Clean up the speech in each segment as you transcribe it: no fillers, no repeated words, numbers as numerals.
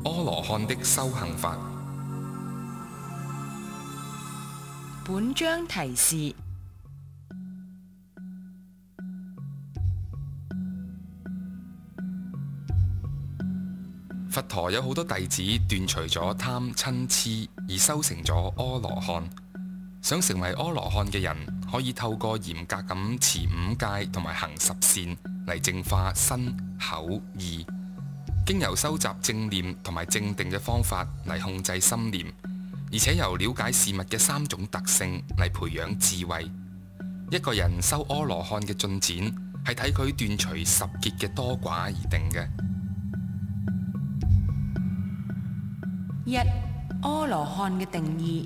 阿羅漢的修行法。 本章提示： 佛陀有好多弟子斷除咗貪嗔癡而修成咗阿羅漢。想成為阿羅漢嘅人，可以透過嚴格咁持五戒同埋行十善嚟淨化身口意，經由收集正念同埋正定嘅方法嚟控制心念，而且由了解事物嘅三種特性嚟培養智慧。一個人修阿羅漢嘅進展係睇佢斷除十結嘅多寡而定嘅。 一、阿羅漢嘅定義。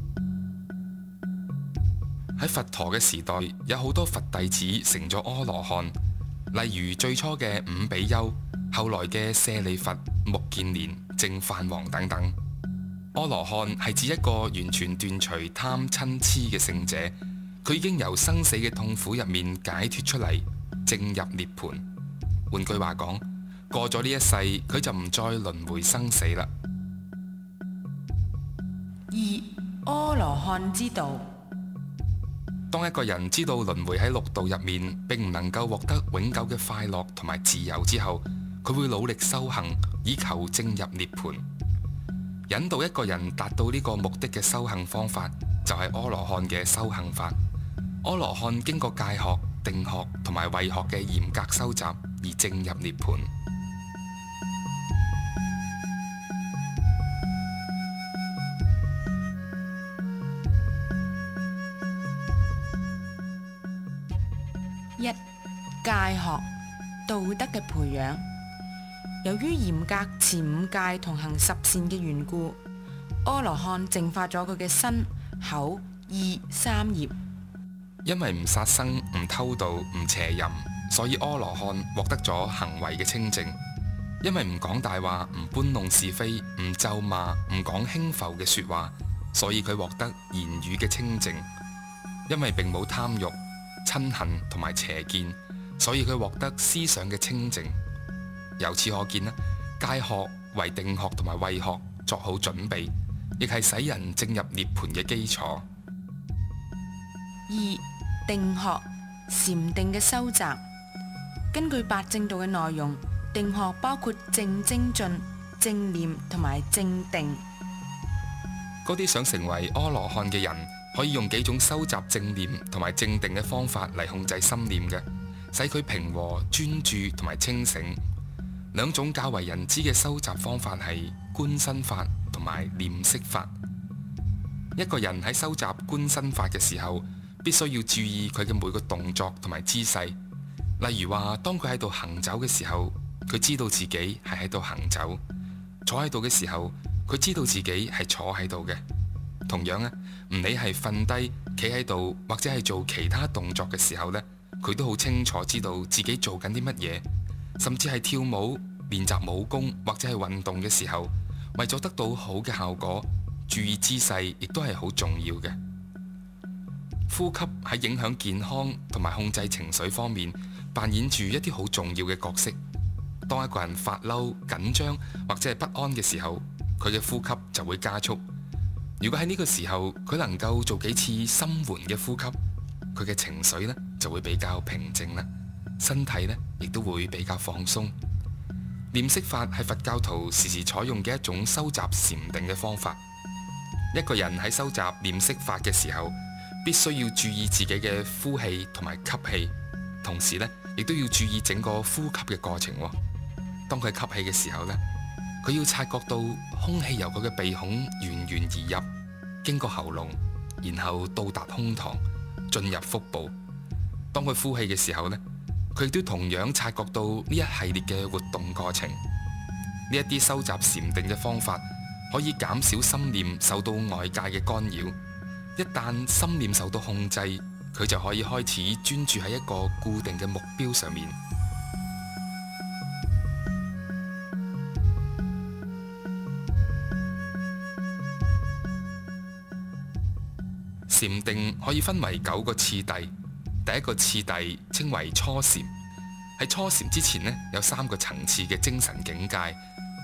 喺佛陀嘅時代，有好多佛弟子成咗阿羅漢，例如最初嘅五比丘，後來嘅舍利弗、目犍連、淨飯王等等。阿羅漢係指一個完全斷除貪嗔癡嘅聖者，佢已經由生死嘅痛苦入面解脫出嚟，證入涅槃。換句話講，過咗呢一世，佢就唔再輪迴生死啦。 二、阿羅漢之道。 當一個人知道輪迴喺六道入面並唔能夠獲得永久嘅快樂同埋自由之後，佢會努力修行，以求證入涅槃。引導一個人達到呢個目的嘅修行方法，就係阿羅漢嘅修行法。阿羅漢經過戒學、定學同埋慧學嘅嚴格修習而證入涅槃。 一、戒學，道德嘅培養。由於嚴格持五戒同行十善嘅緣故，阿羅漢淨化咗佢嘅身、口、意三業。 因為唔殺生、唔偷盜、唔邪淫，所以阿羅漢獲得咗行為嘅清淨。因為唔講大話、唔搬弄是非、唔咒罵、唔講輕浮嘅說話，所以佢獲得言語嘅清淨。因為並冇貪欲、嗔恨同埋邪見，所以佢獲得思想嘅清淨。由此可見啦，戒學為定學同埋慧學作好準備，亦係使人證入涅槃嘅基礎。 二、定學，禪定嘅修習。根據八正道嘅內容，定學包括正精進、正念同埋正定。 嗰啲想成為阿羅漢嘅人，可以用幾種收集正念同埋正定嘅方法嚟控制心念嘅，使佢平和、專注同埋清醒。兩種較為人知嘅收集方法係觀身法同埋念色法。一個人喺收集觀身法嘅時候，必須要注意佢嘅每個動作同埋姿勢。例如話，當佢喺度行走嘅時候，佢知道自己係喺度行走；坐喺度嘅時候，佢知道自己係坐喺度嘅。同樣唔理係瞓低、企喺度或者係做其他動作嘅時候呢，佢都好清楚知道自己做緊啲乜嘢。甚至係跳舞、練習武功或者係運動嘅時候，為咗得到好嘅效果，注意姿勢亦都係好重要嘅。呼吸喺影響健康同埋控制情緒方面扮演住一啲好重要嘅角色。當一個人發嬲、緊張或者係不安嘅時候，佢嘅呼吸就會加速。如果喺呢個時候佢能夠做幾次深緩嘅呼吸，佢嘅情緒呢就會比較平靜啦。身體呢亦都會比較放鬆。念色法係佛教徒時時採用嘅一種收集禪定嘅方法。一個人喺收集念色法嘅時候，必須要注意自己嘅呼氣同埋吸氣，同時呢亦都要注意整個呼吸嘅過程。當佢吸氣嘅時候呢，佢要察覺到空氣由佢嘅鼻孔源源而入，經過喉嚨，然後到達胸膛，進入腹部。當佢呼氣嘅時候呢，佢亦都同樣察覺到呢一系列嘅活動過程。呢一啲收集禪定嘅方法可以減少心念受到外界嘅干擾。一旦心念受到控制，佢就可以開始專注喺一個固定嘅目標上面。禪定可以分為9個次第。第一個次第稱為初禪。喺初禪之前呢，有3個層次嘅精神境界，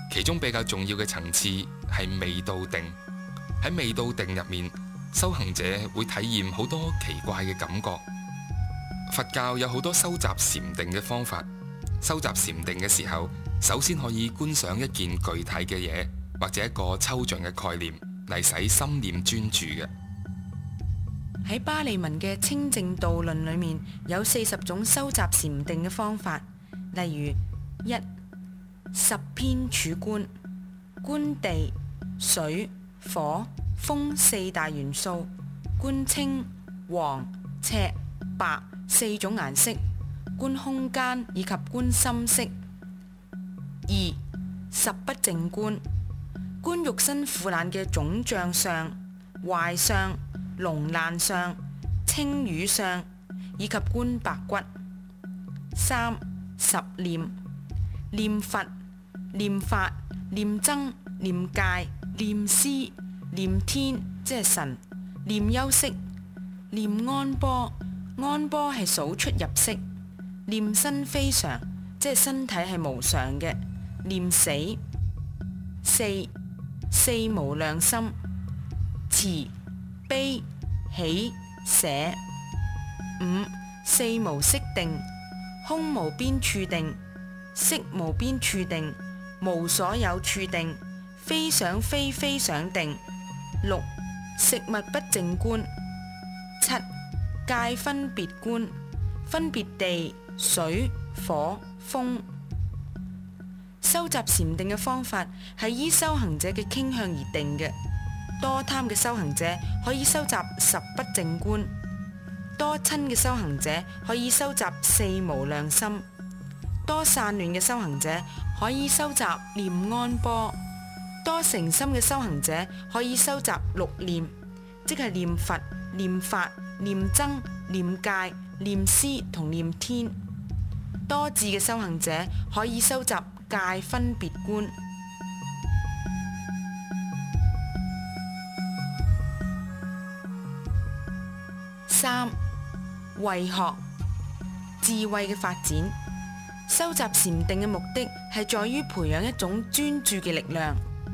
其中比較重要嘅層次係未到定。喺未到定入面，修行者會體驗好多奇怪嘅感覺。佛教有好多收集禪定嘅方法。收集禪定嘅時候，首先可以觀想一件具體嘅嘢，或者一個抽象嘅概念，嚟使心念專注嘅。 喺巴利文嘅清淨道論裏面有40種收集禪定嘅方法，例如1、十遍處觀，觀地、水、火、風4大元素，觀青、黃、赤、白4種顏色，觀空間以及觀心識。2、十不淨觀，觀肉身腐爛嘅腫脹相、壞相、膿爛相、青瘀相，以及觀白骨。3、十念，念佛、念法、念僧、念戒、念師、念天即係神、念休息、念安波，安波係數出入息，念身非常，即係身體係無常嘅，念死。4、四無量心，慈、悲、喜、捨。5、四無色定，空無邊處定，色無邊處定，無所有處定，非想非非想定。6、食物不淨觀。7、界分別觀，分別地、水、火、風。收集禪定嘅方法係依修行者嘅傾向而定嘅。多貪嘅修行者可以收集十不淨觀，多瞋嘅修行者可以收集四無量心，多散亂嘅修行者可以收集念安波，多誠心嘅修行者可以收集六念，即係念佛、念法、念僧、念戒、念師同念天。多智嘅修行者可以收集界分別觀。3、慧學，智慧嘅發展。收集禪定嘅目的係在於培養一種專注嘅力量。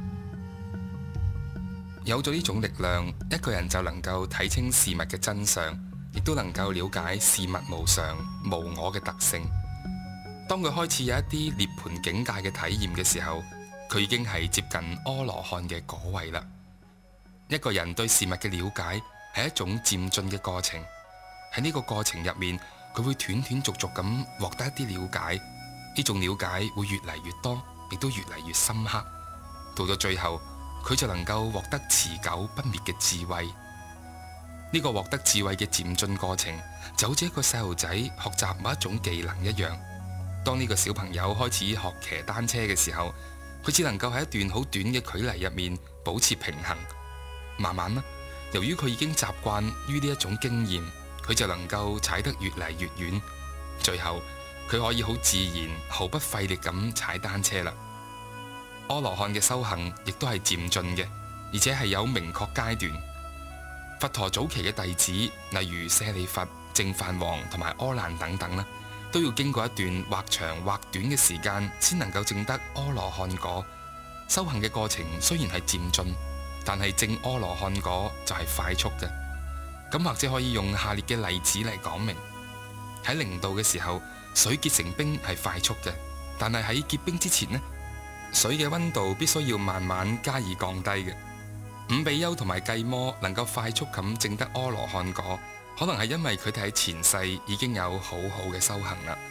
有咗呢種力量，一個人就能夠睇清事物嘅真相，亦都能夠了解事物無常、無我嘅特性。當佢開始有一啲涅槃境界嘅體驗嘅時候，佢已經係接近阿羅漢嘅果位啦。一個人對事物嘅了解係一種漸進嘅過程，喺呢個過程入面，佢會斷斷續續咁獲得一啲了解，呢種了解會越嚟越多，亦都越嚟越深刻，到咗最後，佢就能夠獲得持久不滅嘅智慧。呢個獲得智慧嘅漸進過程，就好似一個細路仔學習某一種技能一樣。當呢個小朋友開始學騎單車嘅時候，佢只能夠喺一段好短嘅距離入面保持平衡。慢慢啦，由於佢已經習慣於呢一種經驗，佢就能夠踩得越嚟越遠。最後，佢可以好自然、毫不費力咁踩單車啦。阿羅漢嘅修行亦都係漸進嘅，而且係有明確階段。佛陀早期嘅弟子，例如舍利弗、淨飯王同埋阿難等等啦，都要經過一段或長或短嘅時間，先能夠證得阿羅漢果。修行嘅過程雖然係漸進，但係證阿羅漢果就係快速嘅。咁或者可以用下列嘅例子嚟講明：喺零度嘅時候，水結成冰係快速嘅，但係喺結冰之前呢，水嘅溫度必須要慢慢加以降低嘅。五比丘同埋計摩能夠快速咁證得阿羅漢果，可能係因為佢哋喺前世已經有好好嘅修行啦。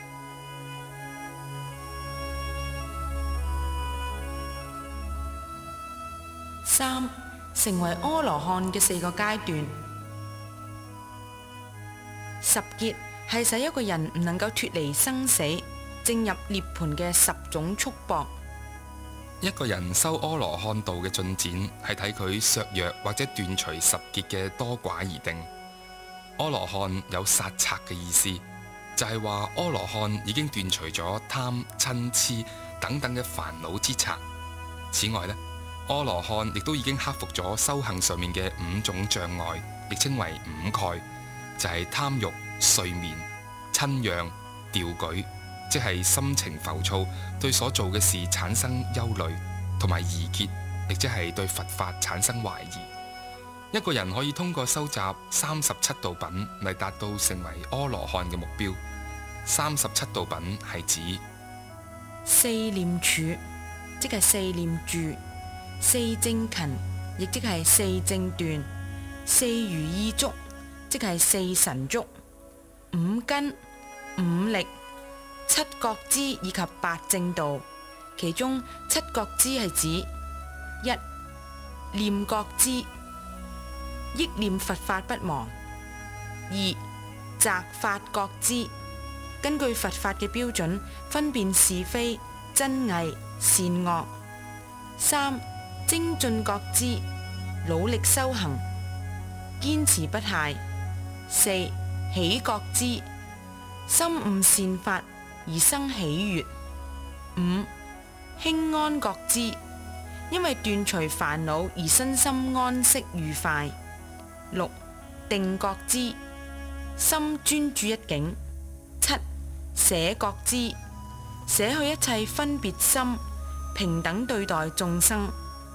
3、成為阿羅漢嘅4個階段。十劫係使一個人唔能夠脫離生死，正入涅槃嘅10種束縛。 一個人修阿羅漢道嘅進展，係睇佢削弱或者斷除十劫嘅多寡而定。阿羅漢有殺賊嘅意思，就係話阿羅漢已經斷除咗貪、嗔、癡等等嘅煩惱之賊。此外呢，阿羅漢亦都已經克服咗修行上面嘅5種障礙，亦稱為五蓋，就係貪欲、睡眠、嗔仰、掉舉，即係心情浮躁，對所做嘅事產生憂慮， 同埋疑結，亦即係對佛法產生懷疑。一個人可以通過收集37道品嚟達到成為阿羅漢嘅目標。37道品係指四念處，即係四念住；四正勤，亦即係四正斷；四如意足，即係四神足；五根、五力、七覺支以及八正道。其中七覺支係指一、念覺支，憶念佛法不忘；二、擇法覺支，根據佛法嘅標準分辨是非、真偽、善惡；三、精進覺支，努力修行，堅持不懈；四、喜覺支，心悟善法而生喜悅；五、輕安覺支，因為斷除煩惱而身心安息愉快；六、定覺支，心專注一境；七、捨覺支，捨去一切分別心，平等對待眾生。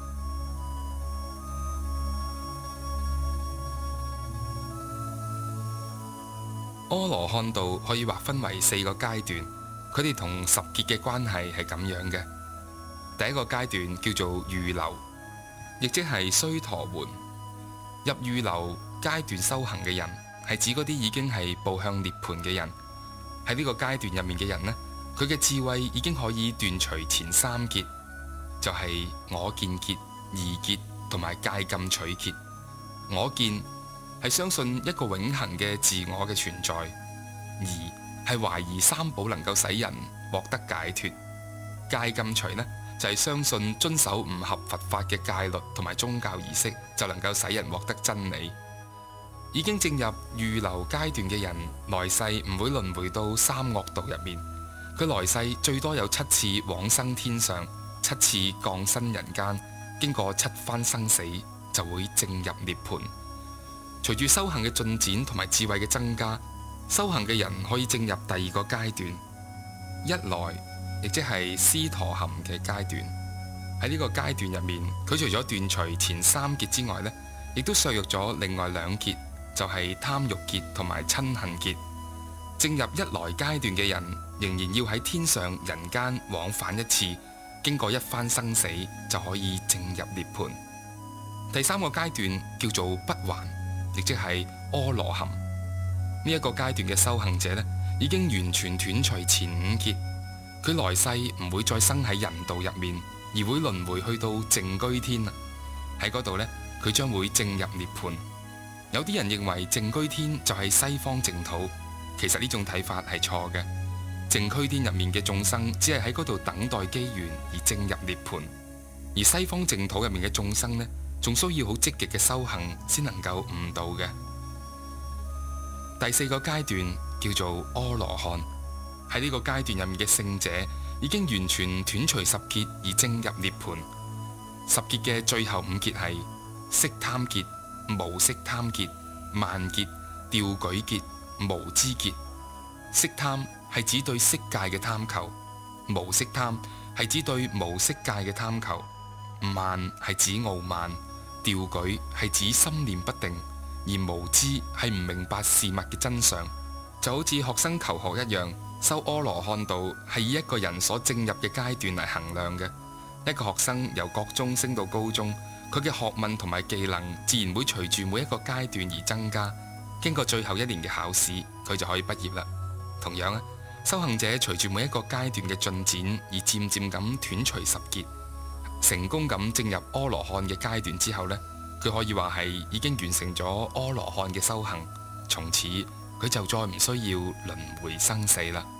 阿羅漢道可以劃分為4個階段，佢哋同十劫嘅關係係咁樣嘅。第一個階段叫做預流，亦即係須陀洹。入預流階段修行嘅人，係指嗰啲已經係步向涅槃嘅人。喺呢個階段入面嘅人呢，佢嘅智慧已經可以斷除前3結，就係我見結、疑結同埋戒禁取結。我見係相信一個永恆嘅自我嘅存在，疑係懷疑三寶能夠使人獲得解脫，戒禁取呢就係相信遵守唔合佛法嘅戒律同埋宗教儀式就能夠使人獲得真理。已經進入預流階段嘅人，來世唔會輪迴到三惡道入面，佢來世最多有7次往生天上，7次降生人間，經過7番生死就會正入涅槃。隨住修行嘅進展同埋智慧嘅增加，修行嘅人可以進入第2個階段，一來亦即係斯陀含嘅階段。喺呢個階段入面，佢除咗斷除前3結之外呢，亦都削弱咗另外2結，就係貪欲結同埋嗔恨結。進入一來階段嘅人，仍然要喺天上人間往返一次，經過一番生死就可以正入涅槃。第3個階段叫做不還，亦即係阿羅含。呢一個階段嘅修行者呢，已經完全斷除前5結，佢來世唔會再生喺人道入面，而會輪迴去到淨居天啊。喺嗰度呢，佢將會正入涅槃。有啲人認為淨居天就係西方淨土，其實呢種睇法係錯嘅。淨居天入面嘅眾生只係喺嗰度等待機緣而正入涅槃，而西方淨土入面嘅眾生呢，仲需要好積極嘅修行先能夠悟道嘅。第4個階段叫做阿羅漢，喺呢個階段入面嘅聖者已經完全斷除10結而正入涅槃。10結嘅最後5結係色貪結、無色貪結、慢結、掉舉結、無知結。色貪係指對色界嘅貪求，無色貪係指對無色界嘅貪求，慢係指傲慢，掉舉係指心念不定，而無知係唔明白事物嘅真相。就好似學生求學一樣，修阿羅漢道係以一個人所正入嘅階段嚟衡量嘅。一個學生由國中升到高中，佢嘅學問同埋技能自然會隨住每一個階段而增加。經過最後1年嘅考試，佢就可以畢業啦。同樣啊，修行者隨住每一個階段嘅進展而漸漸咁斷除10結，成功咁進入阿羅漢嘅階段之後呢，佢可以話係已經完成咗阿羅漢嘅修行，從此佢就再唔需要輪迴生死啦。